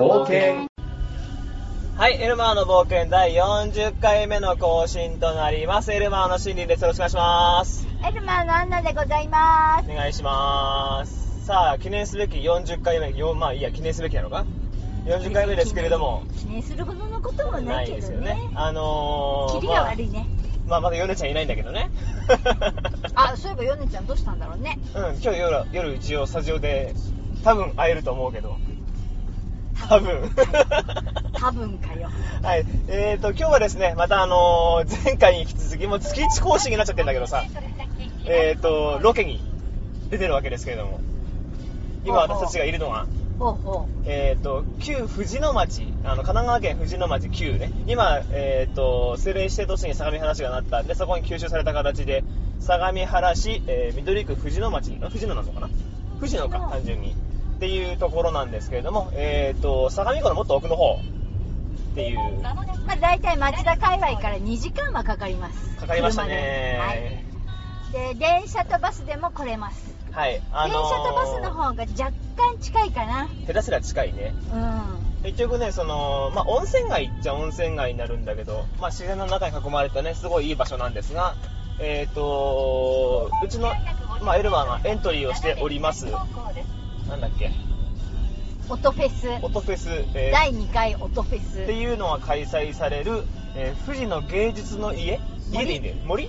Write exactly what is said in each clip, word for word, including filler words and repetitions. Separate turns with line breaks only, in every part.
冒険。はい、エルマーの冒険だいよんじゅっかいめの更新となります。エルマーのシンディです。よろしくお願いします。
エルマーのアンナでございます。
お願いします。さあ、記念すべきよんじゅっかいめ、よまあいいや、記念すべきなのかよんじゅっかいめですけれども、
記念するほどのこともないけどね。ないですよね。
あのー、
キリが悪いね。
まあ、まあ、まだヨネちゃんいないんだけどね。
あ、そういえばヨネちゃんどうしたんだろうね。
うん、今日夜、夜一応スタジオで多分会えると思うけど。多分。
多分かよ。
はい。えーと、今日はですね、またあのー、前回に引き続き、もう月いち更新になっちゃってんだけどさ、えーと、ロケに出てるわけですけれども、今私たちがいるのは、
ほうほう
えーと、旧藤野町、あの、神奈川県藤野町旧ね、今、えーと、政令指定都市に相模原市がなったんで、そこに吸収された形で、相模原市、えー、緑区藤野町、藤野なのかな藤野か、単純に。っていうところなんですけれども、えーと、相模湖のもっと奥の方っていう。
まあ、大体町田界隈からにじかんはかかります。
かかりましたね。
はい。で、電車とバスでも来れます。
はい。あのー、
電車とバスの方が若干近いかな。
下手すら近いね。
うん。
結局ね、その、まあ、温泉街っちゃ温泉街になるんだけど、まあ、自然の中に囲まれたね、すごいいい場所なんですが、えーと、うちの、まあ、エルマーがエントリーをしております。なんだっけ
音フェス
音フェス、えー、
だいにかい音フェス
っていうのが開催される、えー、富士の芸術の家家でいいね森、うん、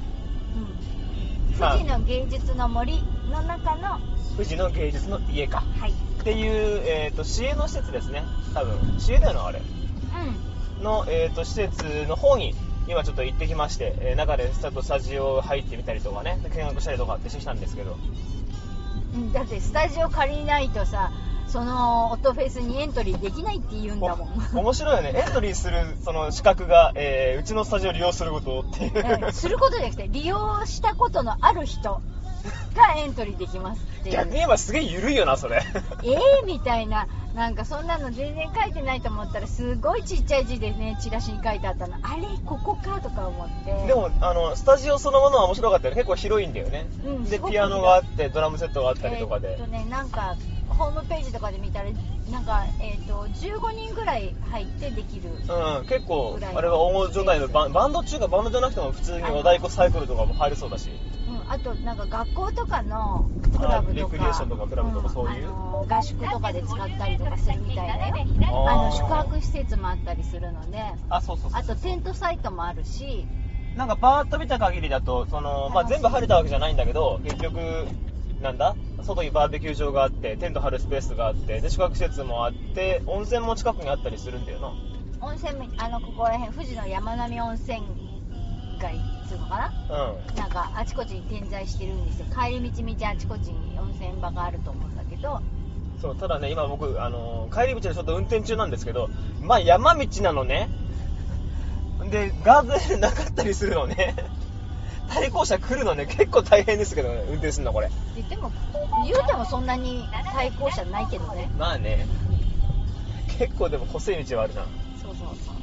富士の芸術の森の中の
富士の芸術の家か、
はい、
っていう、えー、と市営の施設ですね。多分市営だよなあれ、うん、の、えー、と施設の方に今ちょっと行ってきまして、えー、中でちょっとスタジオ入ってみたりとかね、見学したりとかってしてきたんですけど、
うん、だってスタジオ借りないとさ、その音フェスにエントリーできないって言うんだもん。
面白いよね。エントリーするその資格が、えー、うちのスタジオを利用することっていう、
することじゃなくて利用したことのある人がエントリーできますっていう。
逆に言えばすげえ緩いよなそれ。
えーみたいな、なんかそんなの全然書いてないと思ったらすごいちっちゃい字でね、チラシに書いてあったの。あれここかとか思って。
でもあのスタジオそのものは面白かったよね。結構広いんだよね、うん、でピアノがあってドラムセットがあったりとかで、
えーっとね、なんかホームページとかで見たらなんか、えー、とじゅうごにんぐらい入ってできる、
うん、結構あれは大所帯のバン、バンド中かバンドじゃなくても普通に和太鼓サイクルとかも入れそうだし、
うん、あとなんか学校とかのクラブとかレ
クリエーションとかクラブとかそういう、うん、
あの合宿とかで使ったりとかするみたいだよ。あの宿泊施設もあったりするので、
あ、そうそうそうそう、
あとテントサイトもあるし、
なんかバーッと見た限りだとその、まあ、全部晴れたわけじゃないんだけど、結局なんだ外にバーベキュー場があってテント張るスペースがあってで宿泊施設もあって温泉も近くにあったりするんだよな。
温泉、あのここら辺富士の山並温泉街っていうのかな、うん、なんかあちこちに点在してるんですよ。帰り道道あちこちに温泉場があると思うんだけど、
そう、ただね今僕、あのー、帰り道でちょっと運転中なんですけど、まあ山道なのね、でガードレールなかったりするのね対向車来るのね、結構大変ですけどね、運転するのこれ。
でも言うてもそんなに対向車ないけどね。
まあね、結構でも細い道はあるな。
そうそうそう、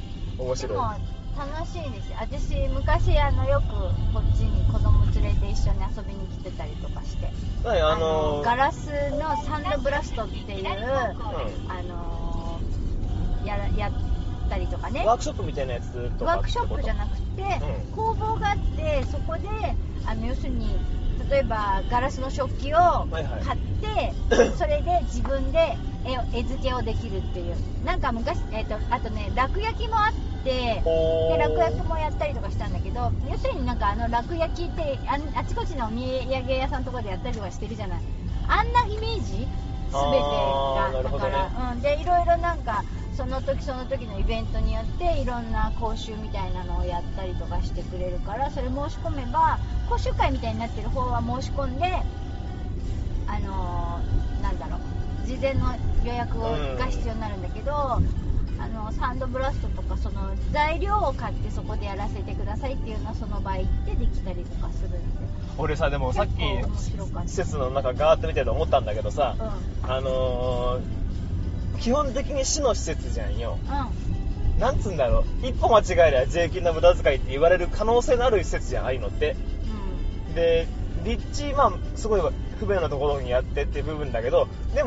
面白い。
でも楽しいですよ。私昔あのよくこっちに子供連れて一緒に遊びに来てたりとかして、
はい、あのー、
あのガラスのサンドブラストっていう、うん、あのー、ややったりとかね、
ワークショップみたいなやつとか。
ワークショップじゃなくて、うん、工房があって、そこであの要するに例えばガラスの食器を買って、はいはい、それで自分で 絵, 絵付けをできるっていう、なんか昔、えー、とあとね楽焼きもあって、で楽焼きもやったりとかしたんだけど、要するになんかあの楽焼きって あ, あちこちのお土産屋さんとかでやったりとかしてるじゃない、あんなイメージ全てが、だから、ね、うん、でいろいろなんかその時その時のイベントによっていろんな講習みたいなのをやったりとかしてくれるから、それ申し込めば講習会みたいになってる方は申し込んで、あのー、なんだろう、事前の予約が必要になるんだけど、うん、あのサンドブラストとかその材料を買ってそこでやらせてくださいっていうのはその場合行ってできたりとかするんで。
俺さ、でもさっき施設の中ガーッと見てて思ったんだけどさ、うん、あのー基本的に市の施設じゃんよ、うん、なんつうんだろう、一歩間違えれば税金の無駄遣いって言われる可能性のある施設じゃん、ああいうのって、うん、で立地、まあすごい不便なところにやってっていう部分だけど、でも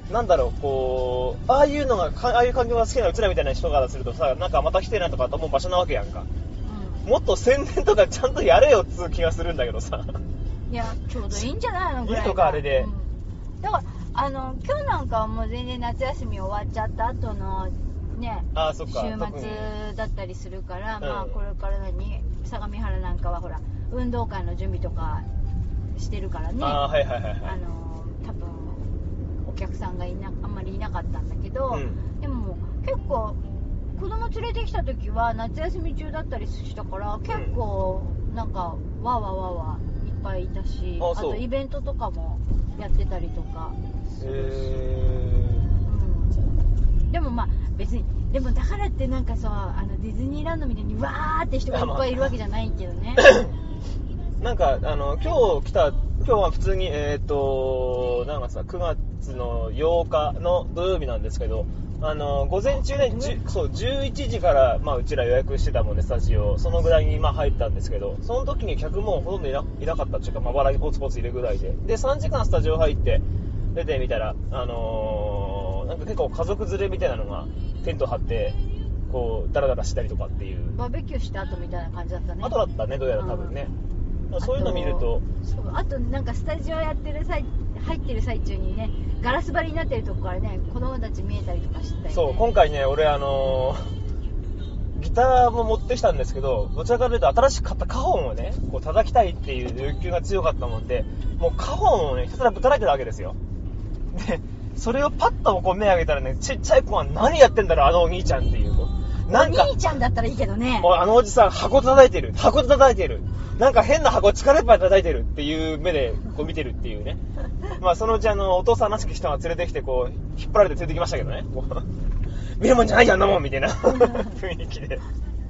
なんだろう、こうああいうのがああいう環境が好きなうちらみたいな人からするとさ、なんかまた来てなとかと思う場所なわけやんか、うん、もっと宣伝とかちゃんとやれよっつう気がするんだけどさ。
いやちょうどいいんじゃないのぐらい
いいとかあれで、
うん、だからあの今日なんかはもう全然夏休み終わっちゃった後のね、
あそっか
週末だったりするから、
うん、
まあこれから何相模原なんかはほら運動会の準備とかしてるからね、
あ、はいはいはいはい、
あの多分お客さんがいなあんまりいなかったんだけど、うん、でも結構子供連れてきた時は夏休み中だったりしたから結構なんかわーわーわーわーいっぱいいたし、あ, あとイベントとかもやってたりとか、
へー、
うん、でもまあ別にでもだからってなんかさあのディズニーランドみたいにわーって人がいっぱいいるわけじゃないけどね。
なんかあの今日来た今日は普通にえっ、ー、となんかさくがつのようかの土曜日なんですけど、あの午前中ねじゅそうじゅういちじから、まあ、うちら予約してたもんね、スタジオそのぐらいにまあ入ったんですけど、その時に客もほとんどい な, いなかったっていうか、まばらにポツポツいるぐらいで、でさんじかんスタジオ入って出てみたら、あのー、なんか結構家族連れみたいなのがテント張ってこうダラダラしたりとかっていう、
バーベキューした後みたいな感じだったね。
後だったね、どうやら多分ね、うん、そういうの見ると、
そうあとなんかスタジオやってる際入ってる最中にね、ガラス張りになってるとこからね子供たち見えたりとかしてたり、ね、
そう今回ね俺あのー、ギターも持ってきたんですけど、どちらかというと新しく買ったカホンをねこう叩きたいっていう欲求が強かったもんで、もうカホンをねひたすらぶたらいてるわけですよ。でそれをパッとこう目上げたらね、ちっちゃい子は何やってんだろうあのお兄ちゃんっていう、
なんかお兄ちゃんだったらいいけどね、
あのおじさん箱叩いてる箱叩いてるなんか変な箱力いっぱい叩いてるっていう目でこう見てるっていうね。まあそのうちあのお父さんらしき人が連れてきてこう引っ張られて連れてきましたけどね、こう見るもんじゃないよあんなもんみたいな雰囲気で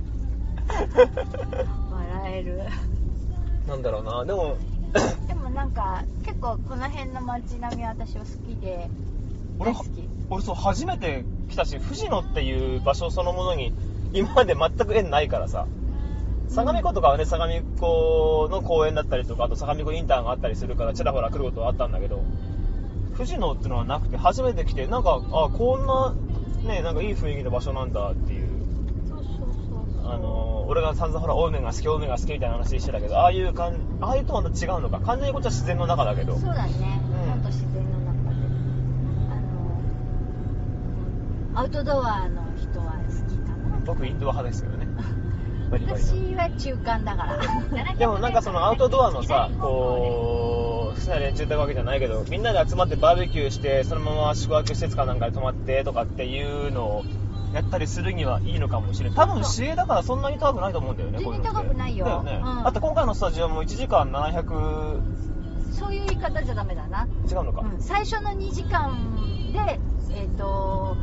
笑える。
なんだろうな、でも
でもなんか結構この辺の街並みは私は好きで大好き。
俺そう初めて来たし、藤野っていう場所そのものに今まで全く縁ないからさ、相模湖とかはね、相模湖の公園だったりとか、あと相模湖インターがあったりするからちらほら来ることはあったんだけど、藤野っていうのはなくて初めて来て、なんかあこんなねなんかいい雰囲気の場所なんだっていう。
そうそうそうそう、
あの俺が散々ほら青梅が好き青梅が好きみたいな話してたけど、ああいうかんああいうとはまた違うのか、完全にこっちは自然の中だけど。
そうだね、
うん、
ほんと自然の中で、あのアウトドアの人は好きかな。
僕インドア派ですけどね
私は中間だから
でもなんかそのアウトドアのさ、こう好きな連中ってわけじゃないけど、みんなで集まってバーベキューしてそのまま宿泊施設かなんかで泊まってとかっていうのをやったりするにはいいのかもしれない。多分市営だからそんなに高くないと思うんだよね。
全然高くないよ。
だよね、
うん、
あと今回のスタジオもいちじかんななひゃく、
そういう言い方じゃダメだな。
違うのか、
うん、最初のにじかんでえっ、ー、と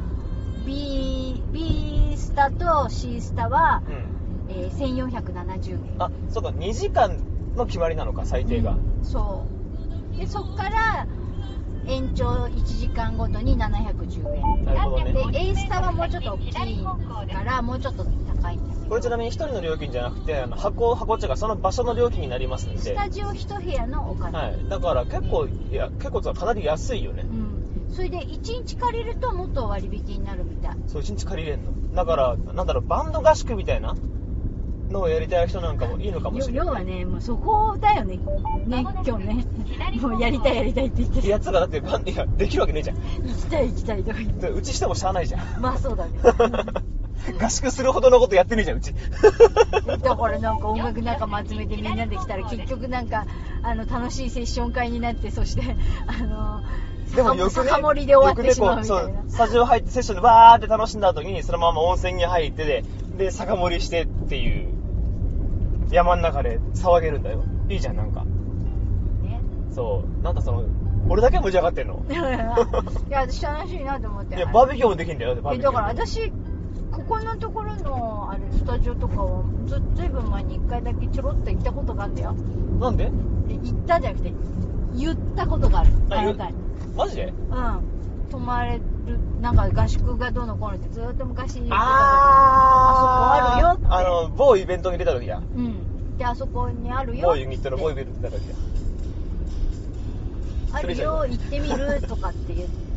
B, B スタと C スタは、うんえー、せんよんひゃくななじゅうえん。
あ、そうか、にじかんの決まりなのか、最低が、
うん、そうでそっから延長いちじかんごとにななひゃくじゅうえん。
なるほどね。
で A スタはもうちょっと大きいからもうちょっと高いんだけど、
これちなみにひとりの料金じゃなくて、あの箱箱っていうかその場所の料金になりますので、
スタジオいち部屋のお金、
はい、だから結構いや結構かなり安いよね、
うん、それでいちにち借りるともっと割引になるみたい。
そういちにち借りれんのだから、なんだろう、バンド合宿みたいなのをやりたい人なんかもいいのかもしれない。
要はね、もうそこだよね、ね、今日ね、もうやりたいやりたいって言ってる
やつがだってバンドができるわけねえじゃん。
行きたい行きたいとか言って、
うちしてもしゃあないじゃん。
まあそうだね
合宿するほどのことやってねえじゃん、うち
だからなんか音楽仲間集めてみんなで来たら結局なんかあの楽しいセッション会になって、そしてあの
でもよくね、
酒盛りで終わってしまうみたいな、
よくね、こうそうスタジオ入ってセッションでバーって楽しんだ後にそのまま温泉に入ってでで酒盛りしてっていう山の中で騒げるんだよ。いいじゃん、なんかね。そうなんかその俺だけ盛り上がってんの
いや私楽しいなと思って。
いやバーベキューもできんだよ。バーベキュー
だから私ここのところのあれスタジオとかはずずいぶん前にいっかいだけちょろっと行ったことがあるんだよ。
なんで？
行ったじゃなくて言ったことがある。あなたに。
マジで？
うん。泊まれるなんか合宿がどうのこうのってずっと昔言ってたこと
あ
あそこあるよって。
あの某イベントに出た時や。
うん。であそこにあるよ。
某ユニットの某イベントに出た時や。
あるよ行ってみるとかって言っ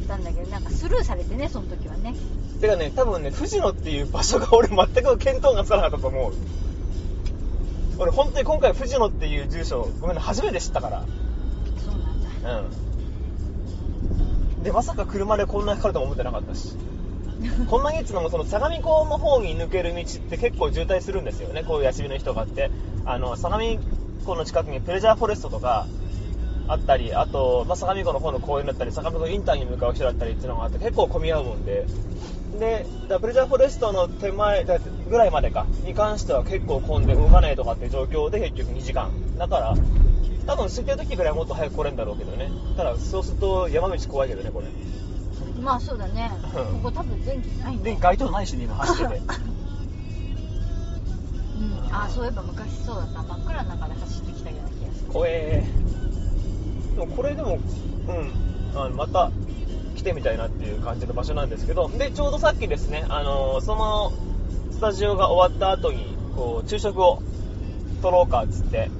ったんだけど、なんかスルーされてね、その時はね。
てかね、多分ね、藤野っていう場所が俺全く見当がつかなかったと思う。俺本当に今回藤野っていう住所ごめんな初めて知ったから。
そうなんだ。
うんでまさか車でこんなにかかるとも思ってなかったしこんなにっつうのもその相模湖の方に抜ける道って結構渋滞するんですよね。こういう休みの人があってあの相模湖の近くにプレジャーフォレストとかあったり、あと、まあ、相模湖の方の公園だったり相模湖インターに向かう人だったりっていうのがあって結構混み合うもんで、でだプレジャーフォレストの手前だぐらいまでかに関しては結構混んで動かないとかっていう状況で結局にじかんだから多分空いてる時ぐらいはもっと早く来れるんだろうけどね。ただそうすると山道怖いけどねこれ。
まあそうだねここ多分電気ないんだ
で街灯ないしね今走ってて
うん、あそういえば昔そうだった真っ暗の中で走ってきたような気がする。
怖えー。でもこれでもうんあのまた来てみたいなっていう感じの場所なんですけど、でちょうどさっきですねあのそのスタジオが終わった後にこう昼食を取ろうかっつって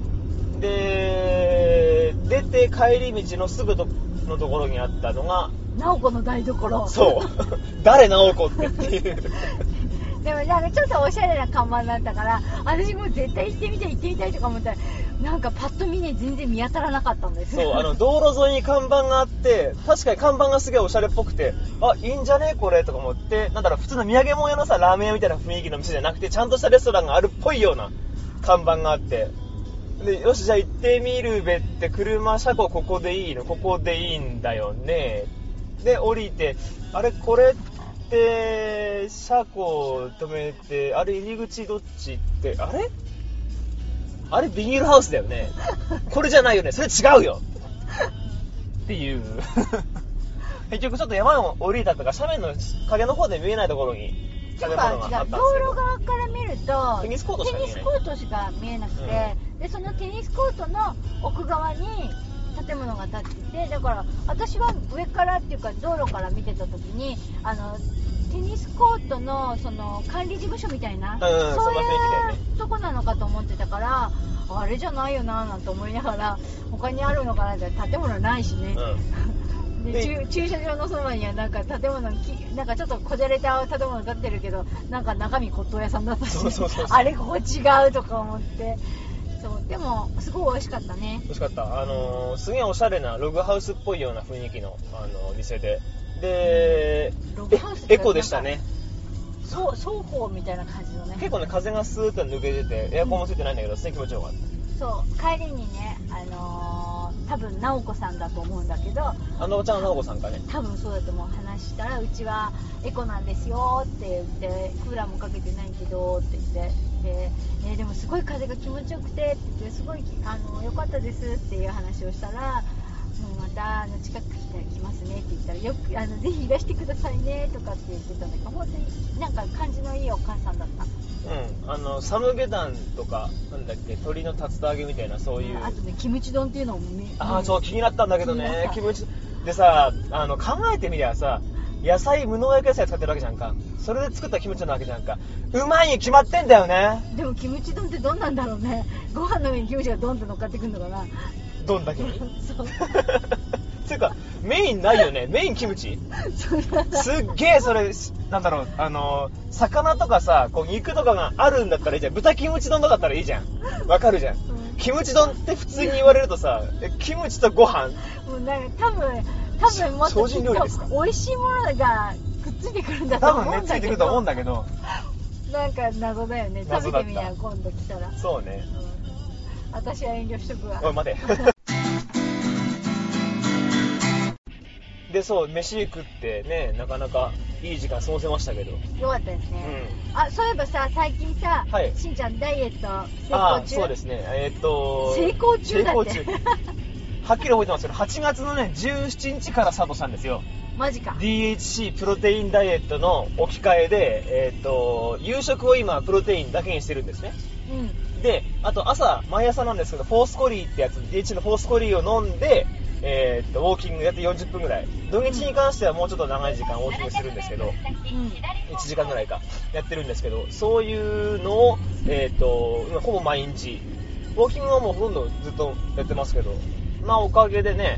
で出て帰り道のすぐのところにあったのが
直子の台所。
そう誰直子ってっていう
でもなんかちょっとおしゃれな看板だったから私も絶対行ってみたい行ってみたいとか思ったらなんかパッと見ね全然見当たらなかったんです
そうあの道路沿いに看板があって確かに看板がすげえおしゃれっぽくてあいいんじゃねこれとか思ってなんだろう普通の土産物屋のさラーメン屋みたいな雰囲気の店じゃなくてちゃんとしたレストランがあるっぽいような看板があってでよしじゃあ行ってみるべって車車庫ここでいいのここでいいんだよねで降りてあれこれって車庫止めてあれ入り口どっちってあれあれビニールハウスだよねこれじゃないよねそれ違うよっていう結局ちょっと山を降りたとか斜面の影の方で見えないところに建物があったんですけど
道路側から見ると
テニスコートしか見えない。
テニスコートしか見えなくて、うん、でそのテニスコートの奥側に建物が建っててだから私は上からっていうか道路から見てた時にあのテニスコートのその管理事務所みたいな、うん、そういうとこなのかと思ってたからあれじゃないよななんて思いながら他にあるのかなって建物ないしね、うん、で駐駐車場のそばにはなんか建物なんかちょっとこじゃれた建物建ってるけどなんか中身骨董屋さんだったしそうそうそうそうあれここ違うとか思ってそうでもすごい美味しかったね。
美味しかったあのー、すげえおしゃれなログハウスっぽいような雰囲気の、あのー、店でで、
ログハウス
エコでしたね。
そう双方みたいな感じのね
結構ね風がスーッと抜けててエアコンもついてないんだけど、うん、すげえ気持ちよかった。
そう帰りにねあのー、多分直子さんだと思うんだけど
あのおちゃんの直子さんかね
多分そうだと思う話したらうちはエコなんですよって言ってクーラーもかけてないけどって言ってで、えー、でもすごい風が気持ちよくてって言ってすごいあの良かったですっていう話をしたらもうまたあの近く来たら来ますねって言ったらよくあのぜひいらしてくださいねとかって言ってたんだけど本当になんか感じのいいお母さんだった。
うんあのサムゲタンとかなんだっけ鶏の竜田揚げみたいなそういう
あとねキムチ丼っていうのも
ああそう気になったんだけどねキムチでさあの考えてみりゃさ野菜無農薬野菜使ってるわけじゃんかそれで作ったキムチなわけじゃんかうまいに決まってんだよね。
でもキムチ丼ってどんなんだろうねご飯の上にキムチがドンと乗っかってくるのかな
どんだけに
そう
つうかメインないよねメインキムチすっげえそれなんだろうあの魚とかさこう肉とかがあるんだったらいいじゃん豚キムチ丼とかだったらいいじゃんわかるじゃん、うん、キムチ丼って普通に言われるとさキムチとご飯
もうなんか多分多分もっときっと美味しいものがくっついてくるんだと思うんだけど多分ねついてくると思うんだけどなんか謎だよね食べてみな今度来たら
そうね、
うん、私は遠慮しとくわ
おい待てでそう飯食ってねなかなかいい時間過ごせましたけど
よかったですね、うん、あそういえばさ最近さ、はい、しんちゃんダイエット成功中
あそうですねえー、っと
成功中だって
成功中はっきり覚えてますけどはちがつのねじゅうしちにちからスタートしたんですよ
マジか
ディーエイチシー プロテインダイエットの置き換えで、えー、っと夕食を今プロテインだけにしてるんですね、うん、であと朝毎朝なんですけどフォースコリーってやつ ディーエイチシー のフォースコリーを飲んでえー、っとウォーキングやってよんじゅっぷんぐらい土日に関してはもうちょっと長い時間ウォーキングするんですけど、うん、いちじかんぐらいかやってるんですけどそういうのを、えー、っと今ほぼ毎日ウォーキングはもうほとんどずっとやってますけどまあおかげでね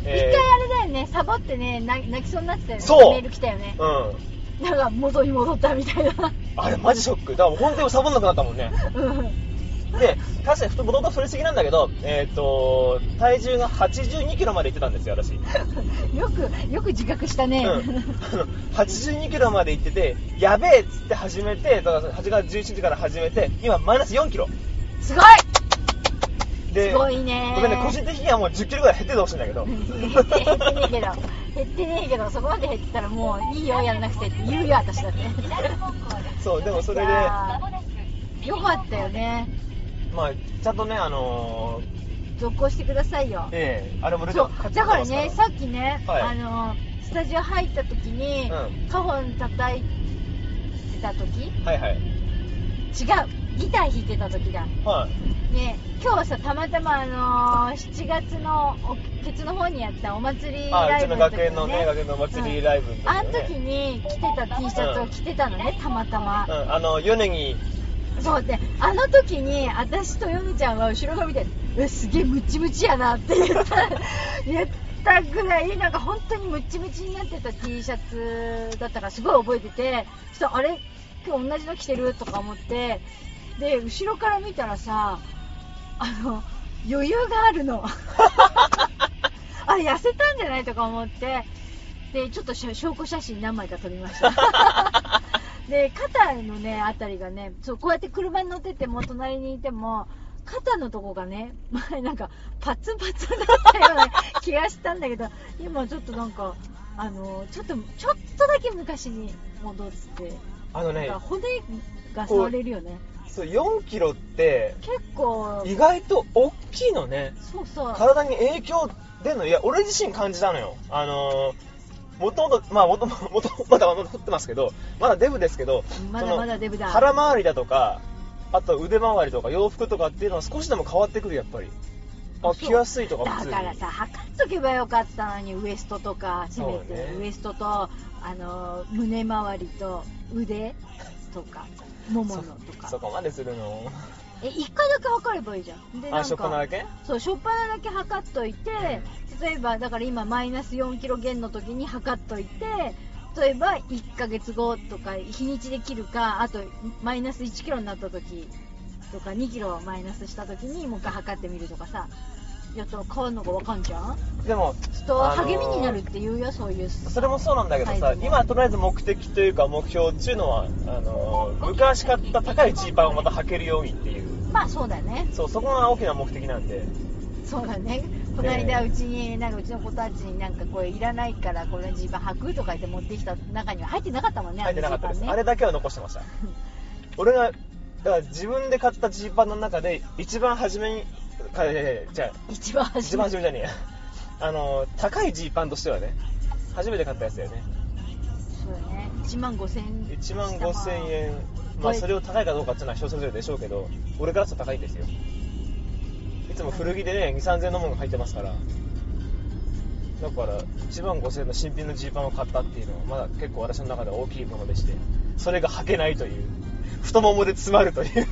えー、
一回あれだよね、サボってね、泣きそうになってたよね。
そう
メール来たよね。
うん。
なんか元に戻ったみたいな。
あれマジショック。だから本当にサボんなくなったもんね。
うん。
で、確かにもともと太りすぎなんだけど、えっと、体重がはちじゅうにキロまでいってたんですよ、私。
よく、よく自覚したね。
うん。あの、はちじゅうにキロまでいってて、やべえっつって始めて、だからはちがつじゅういちにちから始めて、今マイナスよんキロ。
すごい
で、
すごいね。
ごめんね、個人的にはもうじゅっキロぐらい減っててほしいんだけど。
減ってねえけど、減ってねえけど、そこまで減ってたらもういいよ、やんなくてって言うよ、私だって。
そう、でもそれで、
よかったよね。
まあ、ちゃんとね、あの
ー、続行してくださいよ。
ええー、あれも
そう、だからね、さっきね、はい、あのー、スタジオ入った時に、うん、カホン叩いてた時、
はいはい。
違う、ギター弾いてた時だ。
はい。
ね、今日はさ、たまたまあのー、しちがつのケツの方にやったお祭りライブの時に、ね、あ、うちの学園のね、
学園のお祭りライブの時、ね、
うん、あの時に着てた T シャツを着てたのね、うん、たまたま。
うん、あの、米木。
そうで、あの時に私とヨネちゃんは後ろが見て、え、すげえムチムチやなって言った言ったぐらい、なんか本当にムチムチになってた T シャツだったからすごい覚えてて、そしたらあれ今日同じの着てるとか思って、で後ろから見たらさ、あの余裕があるのあれ痩せたんじゃないとか思って、でちょっと証拠写真何枚か撮りましたで肩のねあたりがね、そうこうやって車に乗ってても隣にいても肩のとこがね、前なんかパツンパツンだったような気がしたんだけど、今ちょっとなんかあのちょっとちょっとだけ昔に戻って、
あのね、
骨が触れるよね。
そうよんキロって
結構
意外と大きいのね。
そうそう。
体に影響出るの。いや俺自身感じたのよ。あのー。もともと、まあもともと、まだまだ取ってますけど、まだデブですけど、
まだまだデブだ。
腹周りだとか、あと腕周りとか洋服とかっていうのは少しでも変わってくる、やっぱり。あ、着やすいとか
普通に。だからさ、測っとけばよかったのに、ウエストとか、せめて、ね、ウエストと、あの、胸周りと腕とか、もものとか。
そ, そこまでするの？
え、一回だけ測ればいいじゃん。
で、なんか、あ、しょっぱなだけ？
そう、しょっぱなだけ測っといて、例えば、だから今マイナスよんキロ減の時に測っといて、例えばいっかげつごとか日にちで切るか、あとマイナスいちキロになった時とかにキロマイナスした時にもう一回測ってみるとかさ、やったら変わるのがわかんじゃん。
でも
ちょっと励みになるって言うよ、そういう。
それもそうなんだけどさ、今とりあえず目的というか目標っていうのは、あのー、昔買った高いジーパンをまた履けるようにっていう。
まあそうだね。
そう、そこが大きな目的なんで。
そうだね。この間うちに、なんかうちの子たちになんかこれいらないからこれジーパン履くとか言って持ってきた中には入ってなかったもんね。
入ってなかったです。あれだけは残してました俺がだから自分で買ったジーパンの中で一番初めにじゃあ
一番初め
一番初めじゃねえやあの高いジーパンとしてはね、初めて買ったやつだよね。
そうだね。いちまんごせんえん。
いちまんごせんえん。まあそれを高いかどうかっていうのは人それぞれでしょうけど、俺からすると高いんですよ。いつも古着でね、にせんさんぜんえんのものが入ってますから。だからいちまんごせんえんの新品のジーパンを買ったっていうのはまだ結構私の中では大きいものでして、それが履けないという、太ももで詰まるという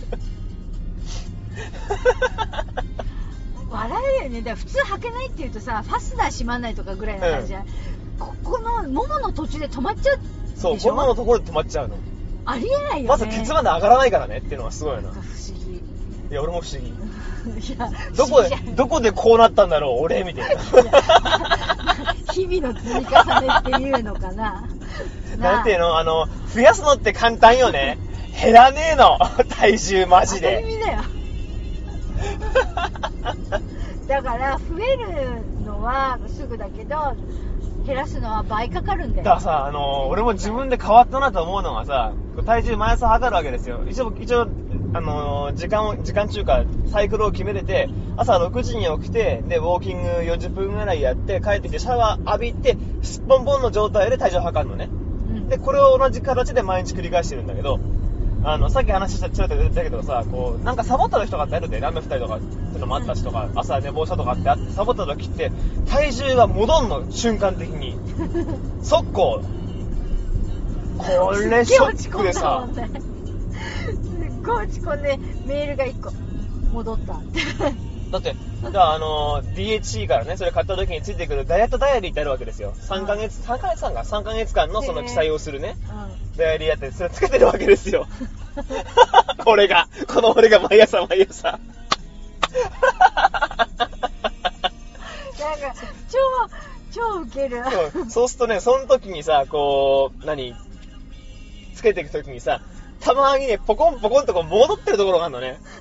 笑えるよね。だから普通履けないっていうとさ、ファスナー閉まんないとかぐらいの感じじゃん、うん、ここのももの途中で止まっちゃうでしょ。
そう、もものところで止まっちゃうの。
ありえないよね。
まずケツまで上がらないからねっていうのはすごいな。
不思議。
いや俺も不思議。
いや
どこでどこでこうなったんだろう俺みたいな。
日々の積み重ねっていうのかな。
なんていうの、あの増やすのって簡単よね。減らねえの体重マジで。
当たり前だよ。だから増えるのはすぐだけど減らすのは倍かかるんだよ。
だからさ、あのー、俺も自分で変わったなと思うのがさ、体重毎朝測るわけですよ。一応一応あのー、時間を時間中かサイクルを決めてて、朝ろくじに起きて、でウォーキングよんじゅっぷんぐらいやって帰ってきてシャワー浴びてすっぽんぽんの状態で体重を測るのね、うん、でこれを同じ形で毎日繰り返してるんだけど、あのさっき話したちょっと出たけどさ、こうなんかサボった時とかってあるんで、ラーメンふたりとかっていうのもあったしとか、うん、朝寝坊したとかってあってサボった時って体重が戻んの、瞬間的に速攻。これショックでさ、
すっごい落ち込んでメールがいっこ戻ったって
だって、だからあのー、ディーエイチシー からね、それ買った時についてくるダイエットダイアリーってあるわけですよ。さんかげつ、さんかげつかんか、さんかげつかんのその記載をするね、うん、ダイアリーやって、それつけてるわけですよ。俺が、この俺が毎朝毎朝。なんか、
超、超ウケる。
そう、そうするとね、その時にさ、こう、何つけていく時にさ、たまにね、ポコンポコンとこう戻ってるところがあるのね。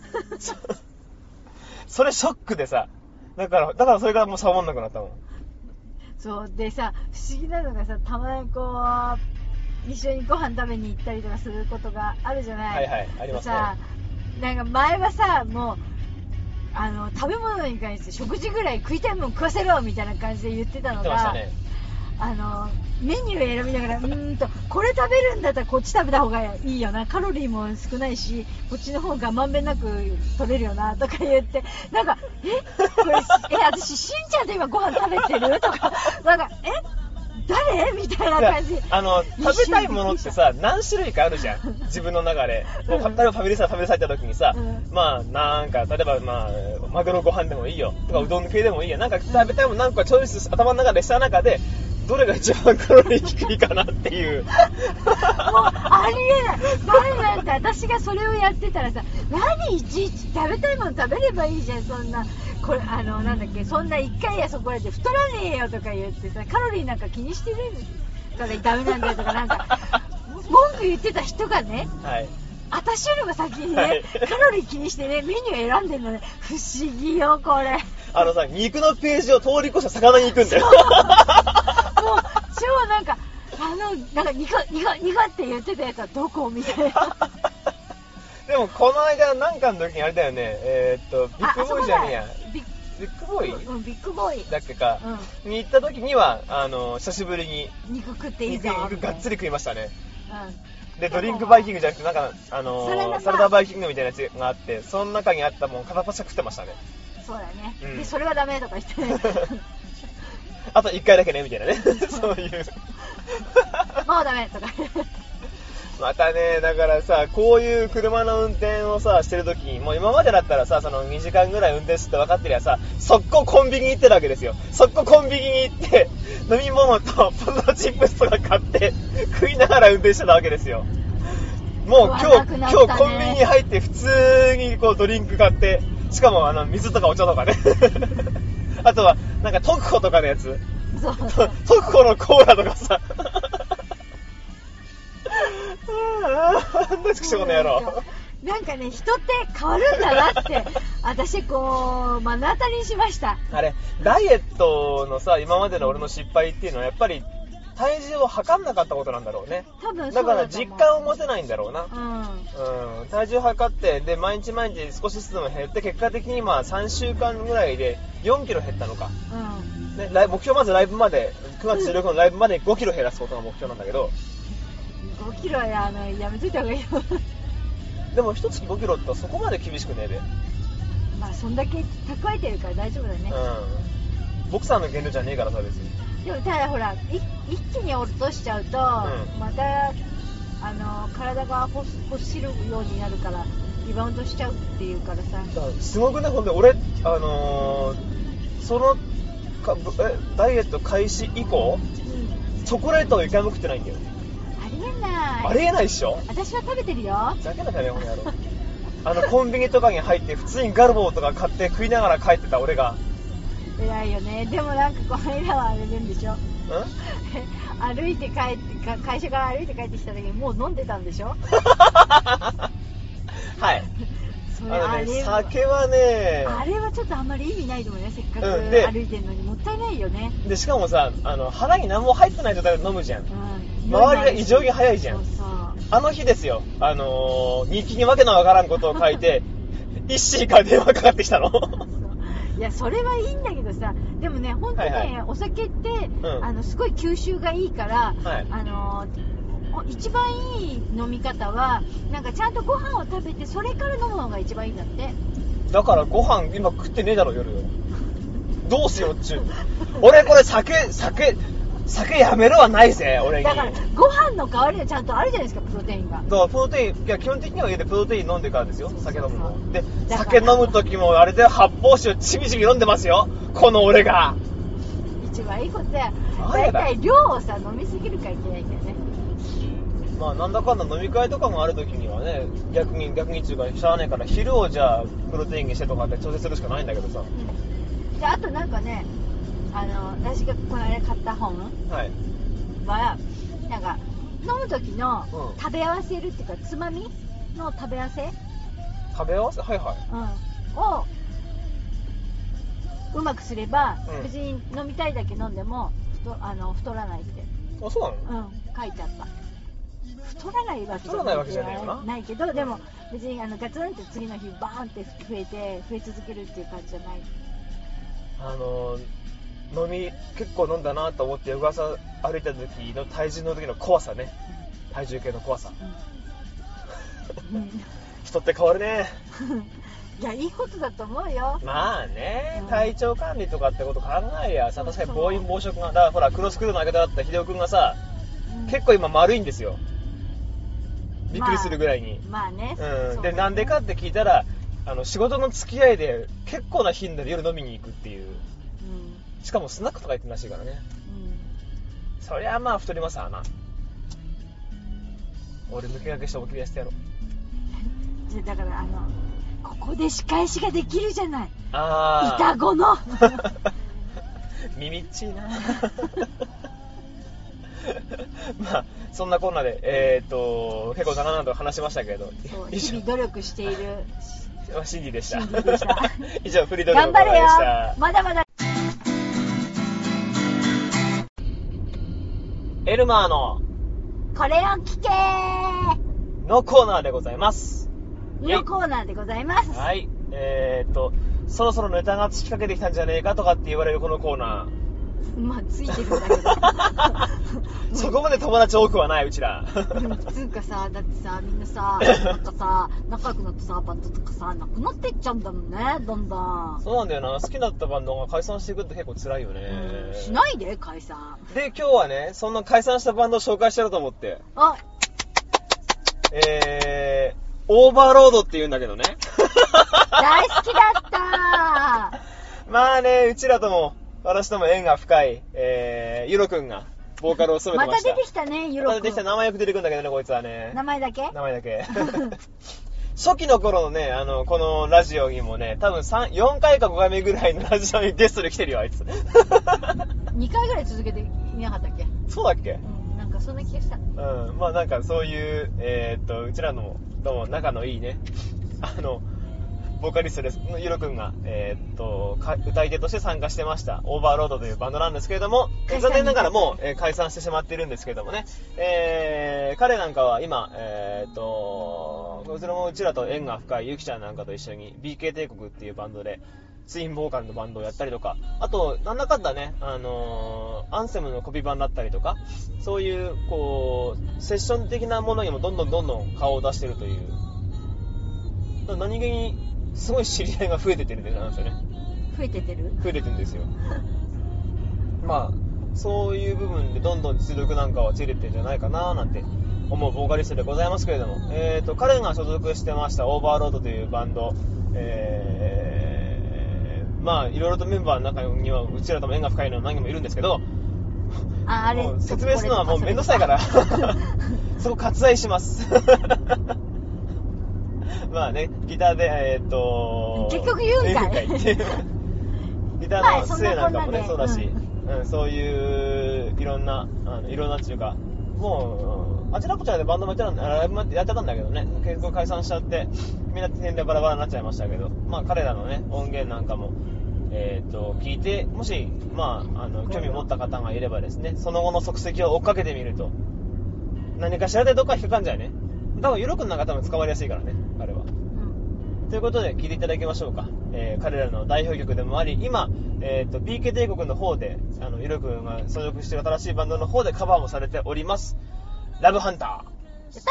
それショックでさ、だから、だからそれからもうサボんなくなったもん。
そうでさ、不思議なのがさ、たまにこう一緒にご飯食べに行ったりとかすることがあるじゃない。
はいはい、ありますね。
さ、なんか前はさ、もうあの食べ物に関して食事ぐらい食いたいもん食わせろみたいな感じで言ってたのが、
言ってましたね。
あのメニュー選びながらうーんとこれ食べるんだったらこっち食べた方がいいよな、カロリーも少ないしこっちの方がまんべんなく取れるよなとか言って、なんかえこれえ私しんちゃんと今ご飯食べてるとかなんかえ誰みたいな感じ。
あの食べたいものってさ何種類かあるじゃん自分の中で。もう例えばファミレスはファミレス入った時にさ、うん、まあなんか例えばまあマグロご飯でもいいよとかうどん系でもいいよ、なんか食べたいもの何個かチョイス頭の中でした中でどれが一番カロリー低いかなっていうもう
ありえない。前なんか私がそれをやってたらさ、何いちいち食べたいもの食べればいいじゃん、そんなこれあのなんだっけ、そんないっかいやそこらで太らねえよとか言ってさ、カロリーなんか気にしてねえからダメなんだよとかなんか文句言ってた人がね、はい、私よりも先にね、はい、カロリー気にしてねメニュー選んでるのね、不思議よこれ。
あのさ、肉のページを通り越した魚に行くんだよ。もう
超なんかあのなんか肉肉肉って言ってたやつはどこみたいな。
でもこの間なんかの時にあれだよね、えー、っとビッグボーイじゃねえや、ビッグボーイ、
うん、ビッグボーイ
だっけか、うん、に行った時にはあの久しぶりに
肉食っていいぞ
肉肉がっつり食いましたね。
うん、
でドリンクバイキングじゃなくてなんかあのー、サラダバイキングみたいなやつがあって、その中にあったもん片っ端食ってましたね。
そうだね、うん、でそれはダメとか言ってね。
あといっかいだけねみたいなね。そういう
もうダメとか。
またね、だからさ、こういう車の運転をさしてる時に、もう今までだったらさ、そのにじかんぐらい運転するって分かってりゃさ、速攻コンビニに行ってるわけですよ。速攻コンビニに行って飲み物とポテトチップスとか買って食いながら運転してたわけですよ。もう今日、今日コンビニに入って普通にこうドリンク買って、しかもあの水とかお茶とかね。あとはなんか特コとかのやつ、特コのコーラとかさ。なんしょうのやろ。
なんかね、人って変わるんだなって私こう目の当たりにしました。
あれダイエットのさ今までの俺の失敗っていうのはやっぱり体重を測んなかったことなんだろうね。
多分そう
だから実感を持てないんだろうな。
うん、
うん、体重測ってで毎日毎日少しずつでも減って、結果的にまあさんしゅうかんぐらいでよんキロ減ったのか。うんね、目標まずライブまでくがつじゅうろくにちのライブまでごキロ減らすことが目標なんだけど。
ごキロはや、あのやめといた方がいいよ。
でも一月ごキロってそこまで厳しくねえで。
まあそんだけ蓄えてるから大丈夫だね。
うん。ボクサーの減量じゃねえからさ別に。
でもただほら一気に落としちゃうと、うん、またあの体が欲しるようになるからリバウンドしちゃうっていうからさ。
すごくね、ほんで俺あのー、そのかえダイエット開始以降、うん、チョコレートを一回も食ってないんだよ。
ありえない。
ありえないっしょ。
私は食べてるよ。
ふざけんなよこの野郎。あのコンビニとかに入って普通にガルボーとか買って食いながら帰ってた俺が
偉いよね。でもなんかこの間はあれるんでしょ。歩いて帰って会社から歩いて帰ってきた時にもう飲んでたんでしょ。
はい。
それ
あのね、酒はね
あれはちょっとあんまり意味ないと思うね。せっかく歩いてるのにもったいないよね。
でしかもさ、あの腹に何も入ってない状態で飲むじゃん、うん、周りが異常に早いじゃん。そうそう、あの日ですよ、あのー、日記にわけのわからんことを書いてイッシーから電話かかってきたの。
いやそれはいいんだけどさ、でもね本当ね、はいはい、お酒って、うん、あのすごい吸収がいいから、はい、あの一番いい飲み方はなんかちゃんとご飯を食べてそれから飲むのが一番いいんだって。
だからご飯今食ってねえだろ夜。どうしようっちゅう。俺これ酒酒酒やめろはないぜ俺に。
だからご飯の代わりはちゃんとあるじゃないですか、プロテインが。
だからプロテイン、いや基本的には家でプロテイン飲んでからですよ、酒飲むの。で酒飲む時もあれで発泡酒をちびちび飲んでますよ、この俺が。
一番いいことや。だいたい量をさ飲みすぎるからいけないんだよね。
まあなんだかんだ飲み会とかもある時にはね、逆に逆にっていうかしゃあないから昼をじゃあプロテインにしてとかって調整するしかないんだけどさ、
うん、であとなんかね、あの私がこの間買った本は、はい、なんか飲む時の食べ合わせるっていうか、つまみの食べ合わせ
食べ合わせはいはい、
うん、をうまくすれば、うん、別に飲みたいだけ飲んでも太あの太らないって。
あ、そうな
の？うん、書いてあった。太らないわけじゃない、太らないわけじゃないよな。ないけど、でも別にあのガツンって次の日バーンって増えて増え続けるっていう感じじゃない。
あの飲み結構飲んだなと思って翌朝歩いた時の体重の時の怖さね、うん、体重計の怖さ、うん、人って変わるね。
いや、いいことだと思うよ。
まあね、うん、体調管理とかってこと考えりゃさ、確かに暴飲暴食が、だからほらクロスクルーの相方だった秀夫君がさ、うん、結構今丸いんですよ、びっくりするぐらいに。
まあ、まあね、
うん、でなんでかって聞いたら、あの仕事の付き合いで結構な頻度で夜飲みに行くっていう、うん、しかもスナックとか行ってるらしいからね、うん、そりゃまあ太りますわな。俺抜け駆けして思い切りやしてやろう。
だからあのここで仕返しができるじゃない。
あ
イタゴの
耳っちいな。まあそんなこんなで、えー、っと結構長々と話しましたけど、
日々努力している
シンディでした。
シンディでした
以上フリードルのコーナーでした。
頑張れよ、まだまだ。
エルマーの
これを聞け
のコーナーでございます。
のコーナーでございます。
はい、えー、っとそろそろネタがつきかけてきたんじゃねえかとかって言われるこのコーナー。
まあついてるんだけど
そこまで友達多くはないうちら。
つうかさ、だってさ、みんなさ、なんかさ、仲良くなってさ、バンドとかさ、なくなってっちゃうんだもんね、どんどん。
そうなんだよな、好きだったバンドが解散していくって結構辛いよね、
うん、しないで解散
で。今日はね、そんな解散したバンドを紹介してやろうと思って、
あ
えーオーバーロードって言うんだけどね。
大好きだった
まあね、うちらとも私とも縁が深い、えー、ユロくんがボーカルを務めてました。
また出てきたね、ユロくん。
また出てきた、名前よく出てくるんだけどね、こいつはね。
名前だけ
名前だけ。初期の頃のね、あの、このラジオにもね、多分さん、よんかいかごかいめぐらいのラジオにゲストで来てるよ、あいつ。
にかいぐらい続けていなかったっけ？
そうだっけ？
うん、なんかそんな気がした。
うん、まあなんかそういう、えー、っと、うちらのとも仲のいいね、あの、ボーカリストです、ユロくんが、えー、っと、歌い手として参加してました、オーバーロードというバンドなんですけれども、残念ながらもう、えー、解散してしまっているんですけれどもね、えー、彼なんかは今、えー、っと、こちらもうちらと縁が深いユキちゃんなんかと一緒に ビーケー 帝国っていうバンドで、ツインボーカルのバンドをやったりとか、あと、なんだかんだね、あのー、アンセムのコピー版だったりとか、そういう、こう、セッション的なものにもどんどんどんどん顔を出してるという、何気に、すごい知り合いが増えてってるってなんですよね。
増えてってる
増えてってるんですよ。まあ、そういう部分でどんどん実力なんかはついてってるんじゃないかななんて思うボーカリストでございますけれども、えーと、彼が所属してましたオーバーロードというバンド、えー、まあ、いろいろとメンバーの中にはうちらとも縁が深いのは何人もいるんですけど、
あ、あれ
説明するのはもうめんどくさいからそこ割愛しますまあね、ギターで、えー、っと
結局言うんかい
ギターの末なんかもね、そうだし、うんうん、そういういろんなあのいろんなっていうか、もうあちらこちらでバンドもやってたんライブもやってたんだけどね、結構解散しちゃってみんな年齢バラバラになっちゃいましたけど、まあ彼らのね音源なんかもえー、と聞いて、もし、まあ、あの興味を持った方がいればですね、その後の足跡を追っかけてみると何かしらでどっか引っかかんじゃいね。多分ユロ君なんか多分捕まりやすいからね、彼は、うん、ということで聞いていただきましょうか、えー、彼らの代表曲でもあり、今、えー、と ビーケー 帝国の方であのユロ君が所属している新しいバンドの方でカバーもされております、ラブハンター。やった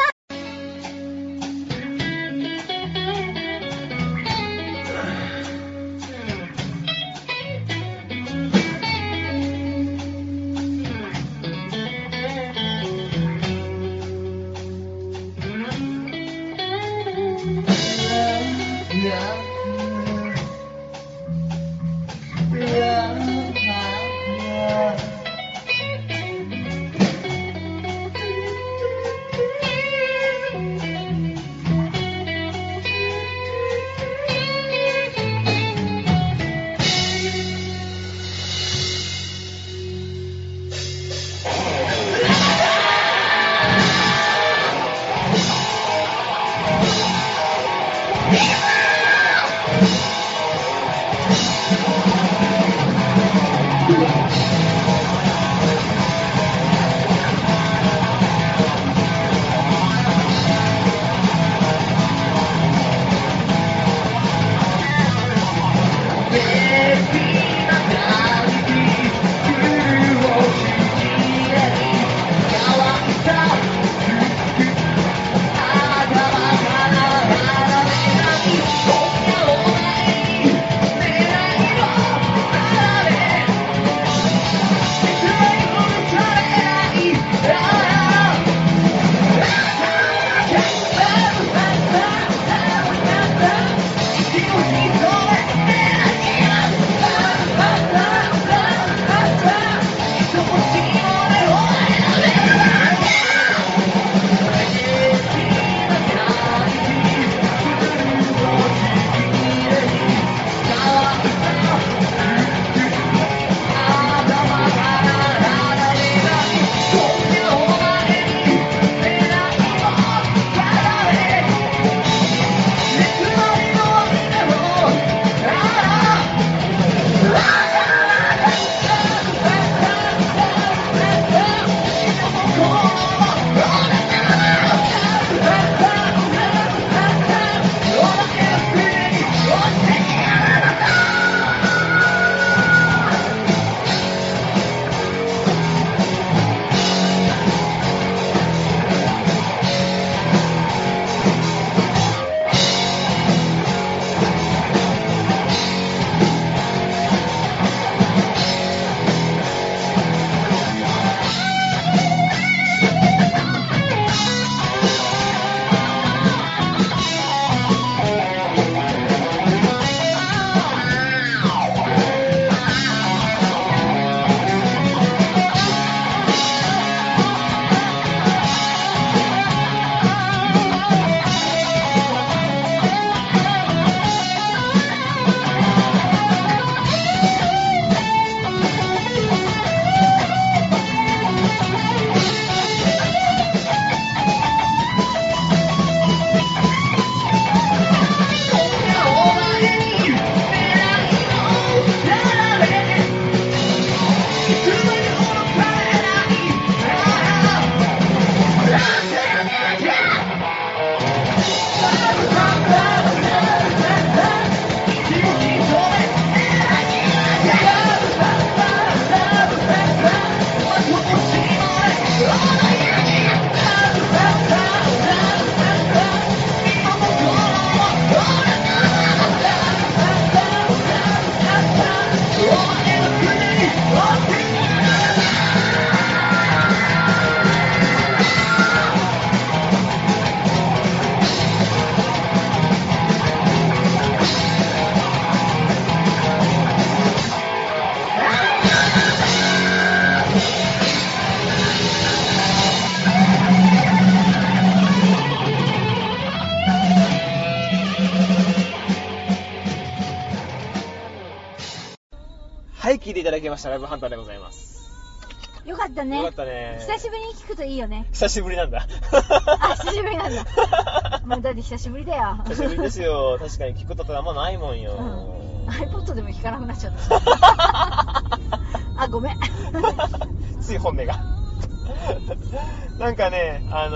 はい聞いていただきましたライブハンターでございます。
よかったね。
よかったね。
久しぶりに聞くといいよね。
久しぶりなんだ。
あ、久しぶりなんだ。もうだって久しぶりだよ。
久しぶりですよ。確かに聞くことってあんまないもんよ。
うん、iPod でも聞かなくなっちゃった。あ、ごめん。
つい本音が。なんかね、あ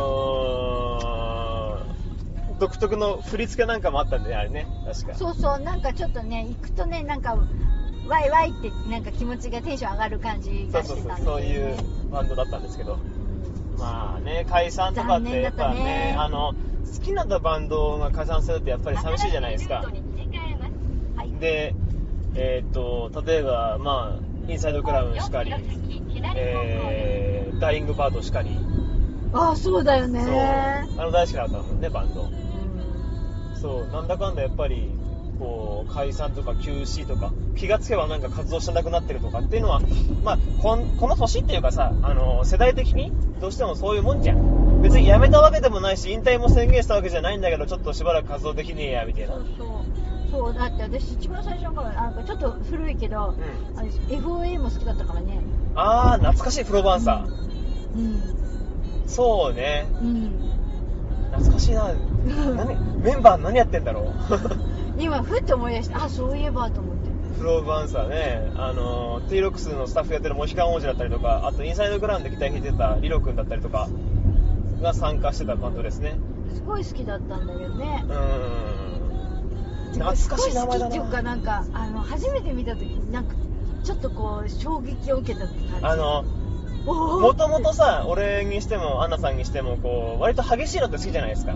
のー、独特の振り付けなんかもあったんでね、あれね、確か。
そうそう、なんかちょっとね、行くとね、なんか、ワイワイってなんか気持ちがテンション上がる感じがしてたんで、ね、
そうそうそう、そういうバンドだったんですけど、まあね、解散とかってやっぱ ね, ねあの好きなバンドが解散するってやっぱり寂しいじゃないですか。で、えー、っと例えばまあインサイドクラウンしかり、えー、ダイイングバードしかり。
ああ、そうだよね。
そう、あの大好きだったもんね、バンド、うん、そう、なんだかんだやっぱりこう解散とか休止とか気がつけばなんか活動しなくなってるとかっていうのは、まあ、こ, んこの年っていうかさ、あの世代的にどうしてもそういうもんじゃん。別に辞めたわけでもないし引退も宣言したわけじゃないんだけど、ちょっとしばらく活動できねえやみたいな。
そうそうそう、だって私一番最初からなんかちょっと古いけど、うん、あれ エフオーエー も好きだったからね。あ
あ、懐かしい、プロバンサー、うん、
うん、
そうね、
うん、
懐かしいな。何メンバー何やってんだろう。
今ふって思い出して、あ、そういえばと思って。
プロバンサーね、あの ティーロックス のスタッフやってるモヒカン王子だったりとか、あとインサイドグラウンドでギター弾いてたリロ君だったりとかが参加してたバンドですね。
すごい好きだったんだけどね。
うーん、懐かしい名前だな。
好きっていうか、なんかあの初めて見た時になんかちょっとこう衝撃を受けたって感じ。
あのもともとさ、俺にしてもアンナさんにしてもこう割と激しいのって好きじゃないですか、うん、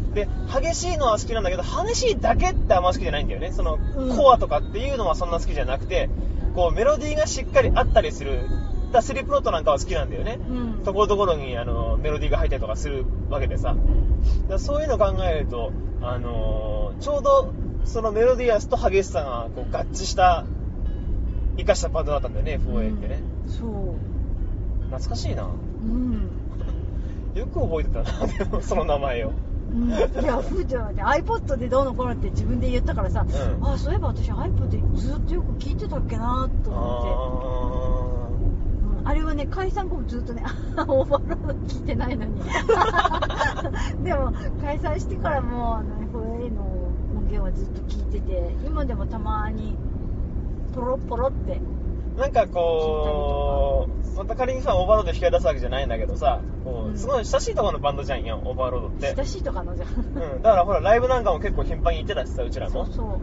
で激しいのは好きなんだけど、激しいだけってあんま好きじゃないんだよね。その、うん、コアとかっていうのはそんな好きじゃなくて、こうメロディーがしっかりあったりする。だスリープノートなんかは好きなんだよね、うん、ところどころにあのメロディーが入ったりとかするわけでさ、だそういうのを考えると、あのー、ちょうどそのメロディアスと激しさがこう合致した生かしたバンドだったんだよね、エフオーエー ってね、
うん、そう
懐かしいな、
うん、
よく覚えてたな。でもその名前を、
うん、いや、ふーちゃんはね iPod でどうのこうのって自分で言ったからさ、うん、あ、そういえば私 iPod でずっとよく聞いてたっけなと思って、 あ, あれはね、解散後もずっとねオーバーロード聞いてないのにでも解散してからも エフオーエー の音源はずっと聞いてて、今でもたまにポロポロって
なんかこう、また仮にさ、オーバーロード引き出すわけじゃないんだけどさ、こうすごい親しいところのバンドじゃんよ、オーバーロードって。
親しいとかのじゃん。うん、
だからほら、ライブなんかも結構頻繁に行ってたしさ、うちらも。
そうそう。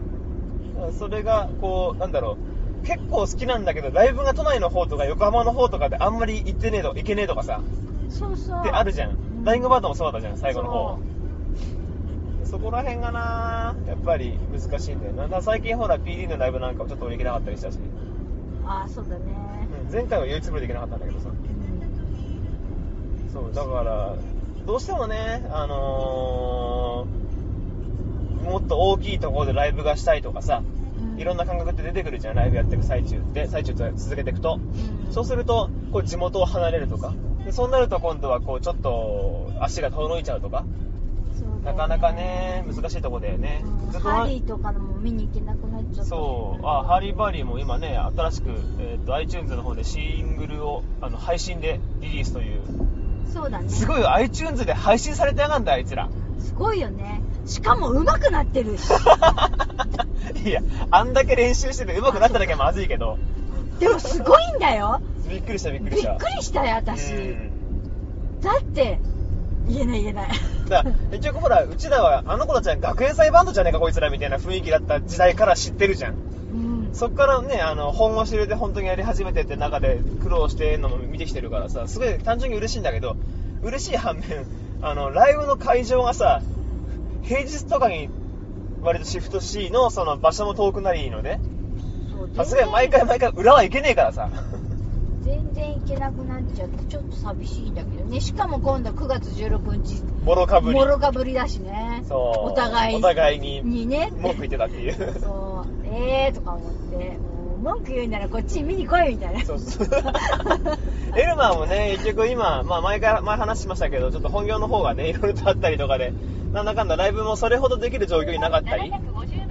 それが、こう、なんだろう、結構好きなんだけど、ライブが都内の方とか横浜の方とかであんまり行ってねえと、行けねえとかさ。
そうそう。
ってあるじゃん。うん、ダイイングバードもそうだったじゃん、最後の方。そ, そこら辺がな、やっぱり難しいんだよな。だ最近ほら、ピーディー のライブなんかもちょっと行けなかったりしたし。
ああ、そうだね、
うん、前回は唯一無二で行けなかったんだけどさ、うん、そうだからどうしてもね、あのー、もっと大きいところでライブがしたいとかさ、うん、いろんな感覚って出てくるじゃん、ライブやってる最中って最中続けていくと、うん、そうするとこう地元を離れるとかで、そうなると今度はこうちょっと足が遠のいちゃうとか、ね、なかなかね難しいところだよね、
うん、ずっとハリーとかのも見に行けなくなっちゃった。
そう、あ、ハリーバーリーも今ね新しく、えー、と iTunes の方でシングルをあの配信でリリースという。
そうだね、
すごいよ、 iTunes で配信されてやがんだあいつら。
すごいよね、しかも上手くなってるし
いや、あんだけ練習してて上手くなっただけはまずいけど
でもすごいんだよ。
びっくりしたびっくりした
びっくりしたよ私、うん、だって言えない言えない
だから結局ほら、うちらはあの子たちは学園祭バンドじゃねえかこいつらみたいな雰囲気だった時代から知ってるじゃん、うん、そっからね、あの本腰入れて本当にやり始めてって中で苦労してんのも見てきてるからさ、すごい単純に嬉しいんだけど、嬉しい反面、あのライブの会場がさ平日とかに割とシフト C のその場所も遠くなりのね、さすがに毎回毎回裏は行けねえからさ
全然行けなくなっちゃってちょっと寂しいんだけどね。しかも今度くがつじゅうろくにち
もろかぶり
もろかぶりだしね。
そう、
お互い
お互いに
にね
文句言ってたっていう
そうえーとか思って、もう文句言うならこっち見に来いみたいな。そうそう
エルマーもね結局今、まあ、前から前話しましたけど、ちょっと本業の方がねいろいろとあったりとかで、なんだかんだライブもそれほどできる状況になかったり、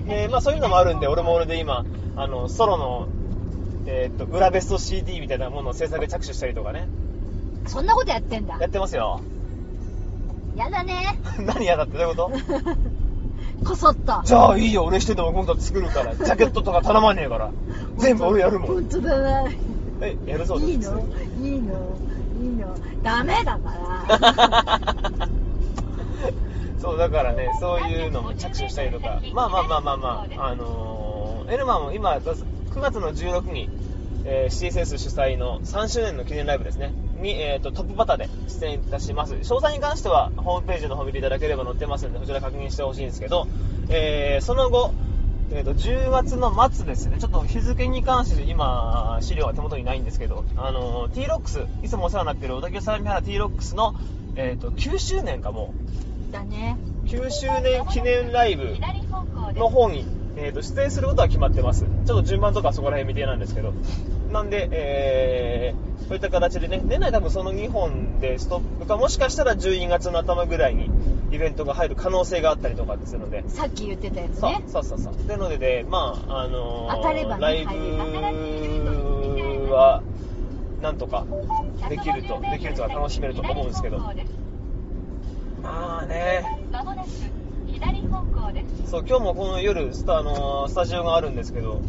で、まあそういうのもあるんで、俺も俺で今あのソロの、えー、っと裏ベスト シーディー みたいなものを制作で着手したりとかね。
そんなことやってんだ。
やってますよ。
やだね。
何やだってどういうこと
こそっと。
じゃあいいよ、俺一人でも今度作るからジャケットとか頼まねえから全部俺やるもん。
本当だな。
え、やるそうです。
いいのいいのいいのダメだから
そうだからね、そういうのも着手したりとか、まあまあまあまあまあ、あのー、エルマンも今くがつのじゅうろくにち、えー、シーエスエス 主催のさんしゅうねんの記念ライブですねに、えー、とトップバターで出演いたします。詳細に関してはホームページの方見ていただければ載ってますので、そちら確認してほしいんですけど、えー、その後、えー、とじゅうがつの末ですね、ちょっと日付に関して今資料は手元にないんですけど、あのー、T ロックス、いつもお世話になっている小田急相模原 T ロックスの、えー、ときゅうしゅうねんかも
だね。
きゅうしゅうねん記念ライブの方に、えー、と出演することは決まってます。ちょっと順番とかそこら辺未定なんですけど、なんで、えー、こういった形でね、年内多分そのにほんでストップか、もしかしたらじゅうにがつの頭ぐらいにイベントが入る可能性があったりとかするので、
さっき言ってたやつね。
そうそうそうそう。なので、ね、まああのー、
当たればね、
ライブはなんとかできるとできるとは楽しめると思うんですけど、まあね。そう、今日もこの夜スタ、あのー、スタジオがあるんですけど、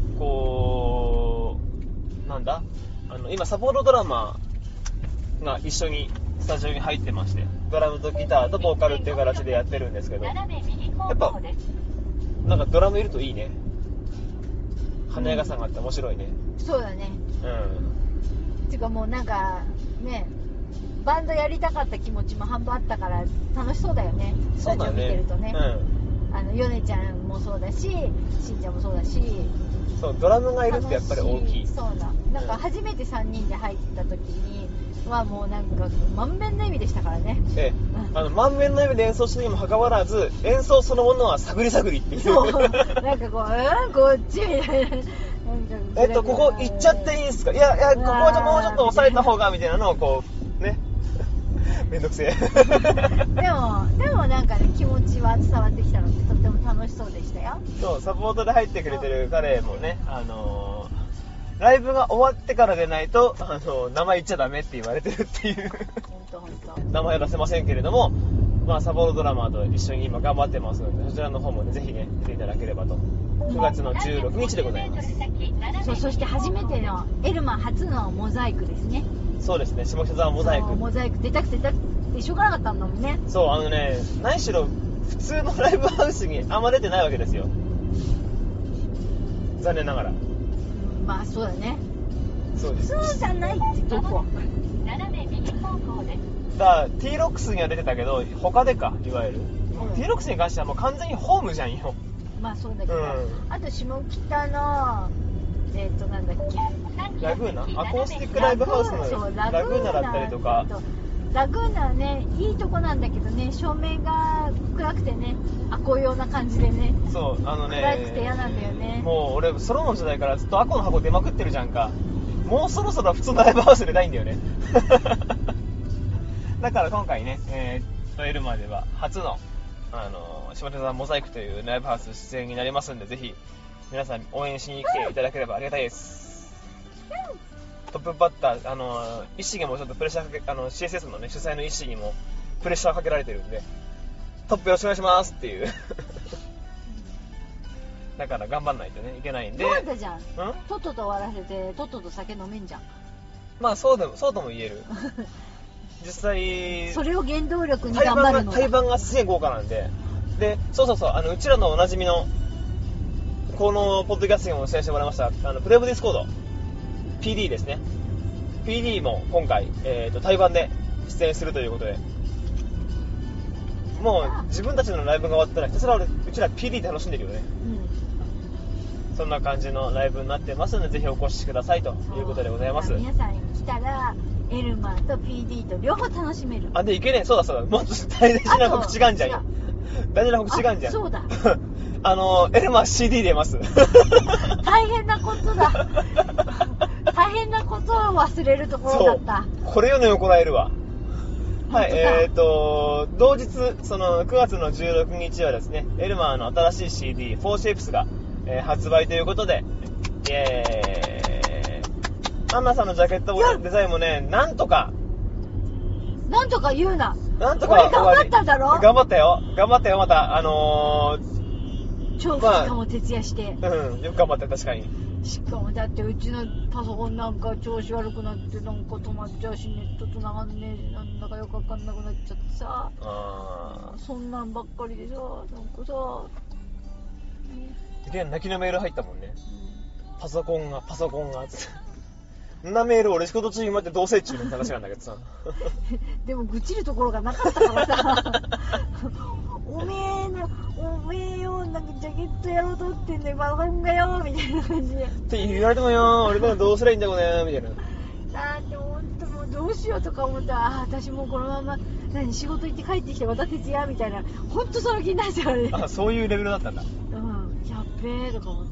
こうなんだあの今サポートドラマーが一緒にスタジオに入ってまして、ドラムとギターとボーカルっていう形でやってるんですけど、やっぱなんかドラムいるといいね。華やかさがあって面白いね。
そうだね。
うん。
てかもうなんかね、バンドやりたかった気持ちも半分あったから楽しそうだよね。
そうだね。
スタジオ見てるとね。
うん、
あのヨネちゃんもそうだし、しんちゃんもそうだし。
そう、ドラムがいるってやっぱり大きい。
そうだ。なんか初めてさんにんで入った時にはもうなんか満面の意味でしたからね。
ええ、あの満面の意味で演奏してにもかかわらず、演奏そのものは探り探りっていう。
そう。なんかこう、うんこっちみたいな。
えっとここ行っちゃっていいんすか。いやいや、ここはじゃもうちょっと抑えた方がみたいなのをこうね。めんどくせえ。
でもでもなんかね、気持ちは伝わってきたのでとっても楽しそうでしたよ。
そう、サポートで入ってくれてる彼もね、あのー、ライブが終わってからでないと、あのー、名前言っちゃダメって言われてるっていう。
本当本当。
名前は出せませんけれども、まあサポートドラマーと一緒に今頑張ってますので、そちらの方もねぜひね見ていただければと。くがつのじゅうろくにちでございます。
そう、そして初めてのエルマン初のモザイクですね。
そうですね、下北沢モザイク。
モザイク出たくて出たくてしょうがなかったんだもんね。
そう、あのね、何しろ普通のライブハウスにあんま出てないわけですよ。残念ながら。
まあそうだね。
そうです。
普通じゃないってどこ？
だから T ロックスには出てたけど、他でか、いわゆる。うん、T ロックスに関してはもう完全にホームじゃんよ。
まあそうだけど、うん、あと下北のえっ、ー、となんだっけ、
ラグーナ、アコースティックライブハウスのラグーナだったりとか。
ラグーナはね、いいとこなんだけどね、照明が暗くてね、アコ用な感じでね。
そう、あのね、
暗くて嫌なんだよね。
もう俺ソロの時代からずっとアコの箱出まくってるじゃんか。もうそろそろ普通のライブハウス出たいんだよね。だから今回ね、えー、エルマでは初のあの下北沢モザイクというライブハウス出演になりますんで、ぜひ皆さん応援しに来ていただければありがたいです。トップバッター、あの石毛もちょっとプレッシャーかけ、あの シーエスエス のね主催の石にもプレッシャーかけられてるんで、トップよろしくお願いしますっていう。だから頑張んないとねいけないんで。
よかったじゃん。とっとと終わらせてとっとと酒飲めんじゃん。
まあそうでもそうとも言える。実際
それを原動力に頑張るの。
対バンがすげえ豪華なんで、でそうそうそう、あのうちらのおなじみのこのポッドキャストにも出演してもらいましたあのプレイブディスコード ピーディー ですね。 ピーディー も今回、えー、と対バンで出演するということで、もう自分たちのライブが終わったらひたすらうちら ピーディー 楽しんでるよね、うん、そんな感じのライブになってますので、ぜひお越しくださいということでございます。
皆さん来たらエルマと ピーディー と両方楽しめる。
あ、でいけねえ、そうだそうだ、もっと大事な告知があんじゃんよ。大事な告知があんじゃん。
そうだ。
あのエルマ シーディー 出ます。
大変なことだ。大変なことを忘れるところだった。
そう、これよね怒られるわ。 はい、えーと同日そのくがつのじゅうろくにちはですね、エルマーの新しい シーディーフォーシェイプスが、えー、発売ということで、イエーイ。アンナさんのジャケットもデザインもね、なんとか
なんとか言うな。
なんとか
俺頑張ったんだろ。
頑張ったよ頑張ったよまたあのー、
長期間も徹夜して、
まあ、うんよく頑張った確かに。
しかもだってうちのパソコンなんか調子悪くなってなんか止まっちゃうし、ネット繋がんねえ、なんだかよくわかんなくなっちゃってさ、あそんなんばっかりでさ、なんかさ、
ね、泣きのメール入ったもんね、うん、パソコンがパソコンがんなメール俺仕事中に待って同棲中の話なんだけどさ
でも愚痴るところがなかったからさおめえのおめえよなんかジャケットやろうと思ってんのよパソコンがよみたいな感じで
って言われてもよ俺でもどうすりゃいいんだろうねみたいな。
だってほんともうどうしようとか思ったら、あ私もうこのまま何仕事行って帰ってきてまた徹夜みたいな、ほんとその気になっちゃうね。
あそういうレベルだったんだ。
うんやっべえとか思って。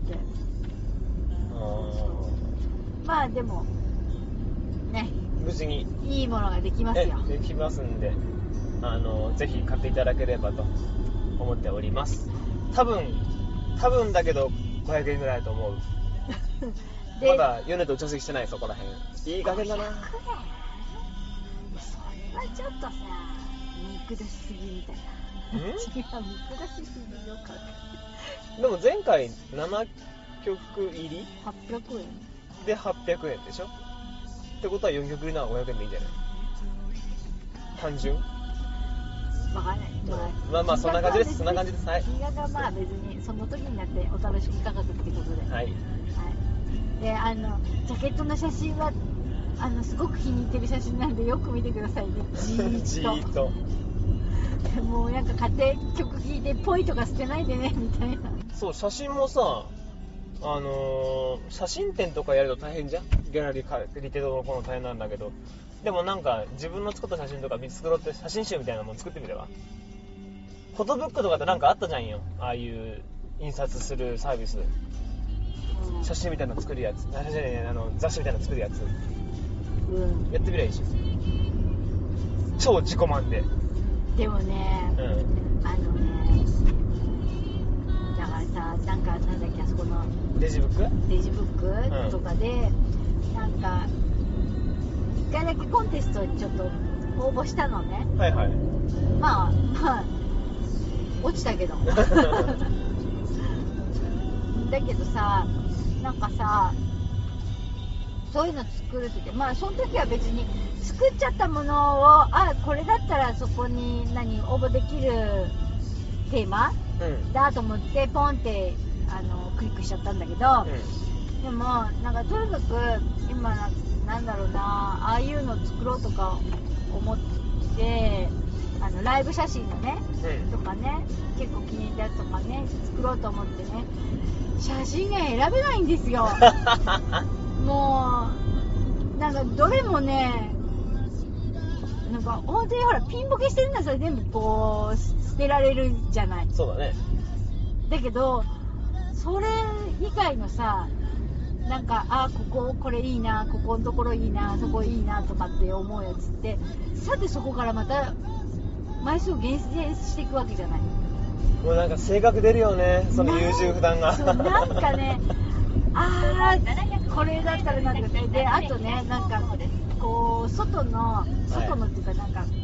あまあでもね
無事に
いいものができますよ。
できますんで、あのぜひ買っていただければと思っております。多分多分だけどごひゃくえんぐらいだと思うまだヨネと調整してないそこら辺。いい加減だな。それ
はちょっとさ見下しすぎみたいな。違う見下しすぎよか
でも前回ななきょく入り
はっぴゃくえん
ではっぴゃくえんでしょ。ってことはよんきょく入りならごひゃくえんでいいんじゃない。単純
わかんない、まあ、
まあまあそんな感じですそんな感じです。はい。
金額はまあ別にその時になってお楽しみ価格ってことで。はい。はい。であのジャケットの写真はあのすごく気に入ってる写真なんでよく見てくださいね。じーっと。じーっと。もうなんか買って曲聴いてポイとか捨てないでねみたいな。
そう写真もさあのー、写真展とかやると大変じゃん。ギャラリーかリテードの頃大変なんだけど。でもなんか自分の作った写真とか見繕って写真集みたいなもの作ってみれば。フォトブックとかってなんかあったじゃんよ。ああいう印刷するサービス、うん、写真みたいなの作るやつ、あれじゃねえあの雑誌みたいなの作るやつ、うん、やってみりゃいいし。超自己満で。
でもね、うん、あのねだからさなんかなんだっけあそこの
レジブック
レジブックとかで、うん、なんかいっかいだけコンテストにちょっと応募したのね。
はいはい。
まあまあ落ちたけどだけどさなんかさそういうの作るってまあその時は別に作っちゃったものをあこれだったらそこに何応募できるテーマ、うん、だと思ってポンってあのクリックしちゃったんだけど、うん、でもなんかとにかく今なんだろうなああいうの作ろうとか思ってあのライブ写真のね、うん、とかね結構気に入ったやつとかね作ろうと思ってね写真が選べないんですよもうなんかどれもねなんか本当にほらピンボケしてるのはそれ全部こう捨てられるじゃない。
そうだね。
だけどそれ以外のさなんかあこここれいいなここのところいいなそこいいなとかって思うやつってさてそこからまた枚数を厳選していくわけじゃない。
もうなんか性格出るよねその優柔不断が。
そうなんかねあーこれだったらなんかねであとねなんかこう外の外のっていうかなんか、はい、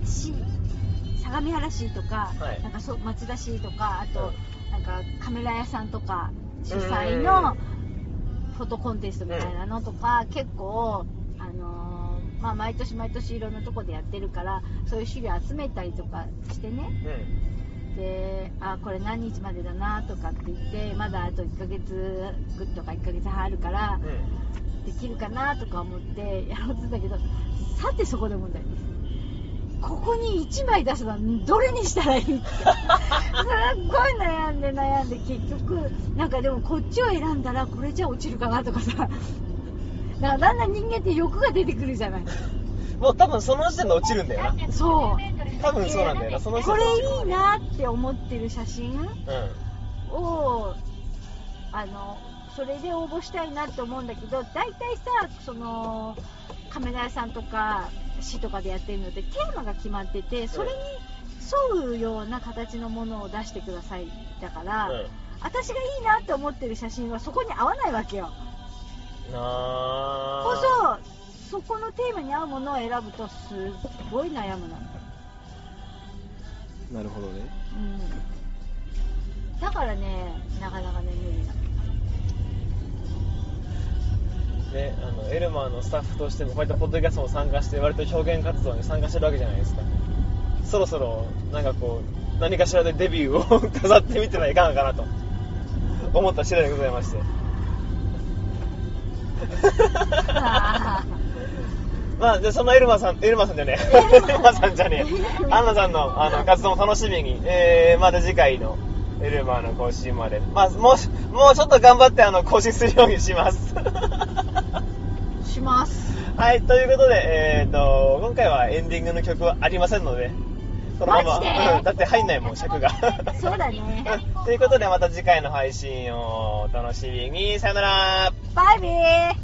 し相模原市とか、はい、なんかそ町田市とかあと、うん、なんかカメラ屋さんとか主催のフォトコンテストみたいなのとか、うん、結構あのー、まあ毎年毎年いろんなとこでやってるからそういう資料集めたりとかしてね、うん、であこれ何日までだなとかって言ってまだあといっかげつとかいっかげつはんあるから、うん、できるかなとか思ってやろうとしたけどさてそこで問題です。ここにいちまい出すのはどれにしたらいいってすっごい悩んで悩んで結局なんかでもこっちを選んだらこれじゃ落ちるかなとかさだからだんだん人間って欲が出てくるじゃない。
もう多分その時点で落ちるんだよな。
そう
多分そうなんだよな。その
これいいなって思ってる写真を、うん、あのそれで応募したいなって思うんだけど大体さそのカメラ屋さんとか市とかでやってるのでテーマが決まってて、それに沿うような形のものを出してくださいだから、うん、私がいいなって思ってる写真はそこに合わないわけよ。
あ
こそそこのテーマに合うものを選ぶとすごい悩むの。
なるほどね、
うん、だからねなかなかね無理な
ね、あのエルマーのスタッフとしてもこういったポッドキャストも参加して割と表現活動に参加してるわけじゃないですか。そろそろなんかこう何かしらでデビューを飾ってみてはいかがかなと思った次第でございましてまあ、じゃあそのエルマーさん、エルマーさんじゃねえエルマーさんじゃねえアンナさんの、あの活動も楽しみに、えー、また次回のエルマーの更新まで、まあ、もう、もうちょっと頑張ってあの更新するようにします
します
はい、ということで、えーと、今回はエンディングの曲はありませんのでこのまま、うん、だって入んないもん尺が
そうだね
ということでまた次回の配信をお楽しみに。さよなら。
バイビー。